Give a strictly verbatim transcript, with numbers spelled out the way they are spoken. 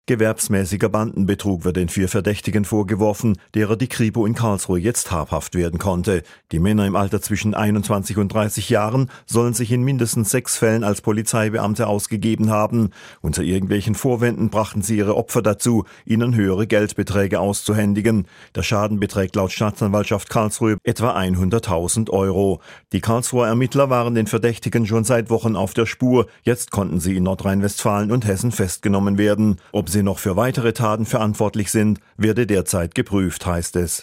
Gewerbsmäßiger Bandenbetrug wird den vier Verdächtigen vorgeworfen, derer die Kripo in Karlsruhe jetzt habhaft werden konnte. Die Männer im Alter zwischen einundzwanzig und dreißig Jahren sollen sich in mindestens sechs Fällen als Polizeibeamte ausgegeben haben. Unter irgendwelchen Vorwänden brachten sie ihre Opfer dazu, ihnen höhere Geldbeträge auszuhändigen. Der Schaden beträgt laut Staatsanwaltschaft Karlsruhe etwa hunderttausend Euro. Die Karlsruher Ermittler waren den Verdächtigen schon seit Wochen auf der Spur. Jetzt konnten sie in Nordrhein-Westfalen und Hessen festgenommen werden. Ob sie noch für weitere Taten verantwortlich sind, werde derzeit geprüft, heißt es.